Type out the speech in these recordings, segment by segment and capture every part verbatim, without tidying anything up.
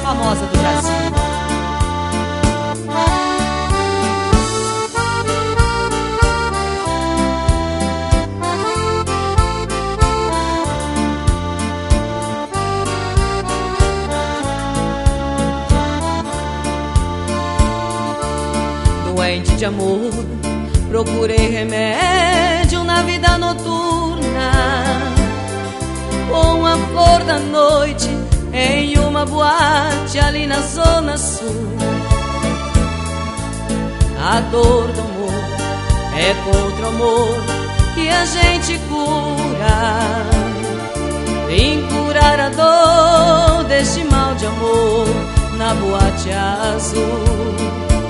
famosa do Brasil. Doente de amor, procurei remédio na vida noturna, com a flor da noite em uma boate ali na zona sul. A dor do amor é contra o amor que a gente cura. Vim curar a dor deste mal de amor na boate azul.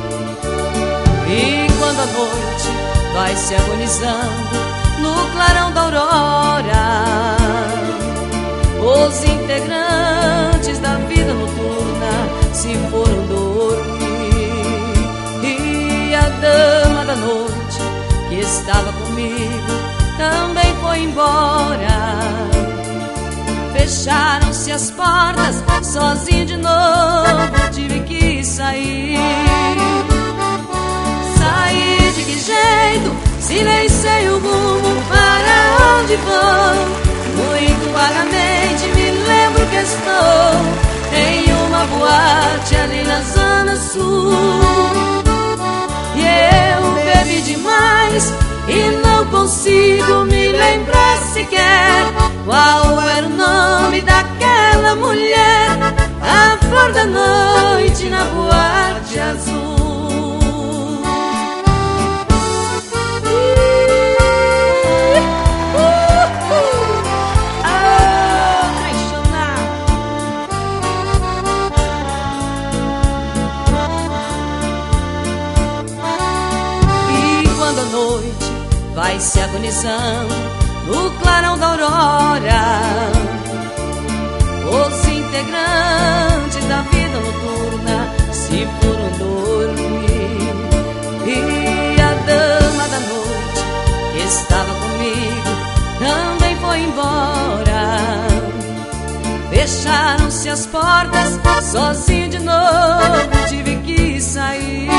E quando a noite vai se agonizando no clarão da aurora, os integrantes da vida noturna se foram dormir. E a dama da noite que estava comigo também foi embora. Fecharam-se as portas, sozinho de novo tive que sair. Saí de que jeito? Silenciei o rumo, para onde vou? Muito vagamente me lembro que estou em uma boate ali na zona sul. E eu bebi demais e não consigo me lembrar sequer qual era o nome daquela mulher, a flor da noite na boate azul. A noite vai se agonizando no clarão da aurora, os integrantes da vida noturna se foram dormir. E a dama da noite que estava comigo também foi embora. Fecharam-se as portas, sozinho de novo tive que sair.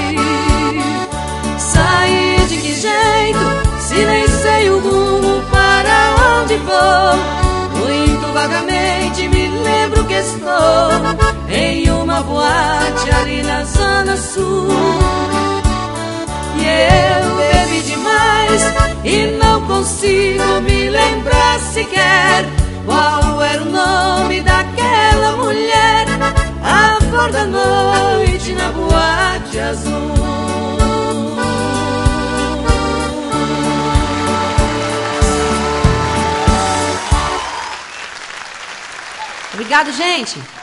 Saí de que jeito? Silenciei o rumo, para onde vou? Muito vagamente me lembro que estou em uma boate ali na zona sul. E eu bebi demais e não consigo me lembrar sequer qual era o nome daquela mulher, a flor da noite na boate azul. Obrigado, gente!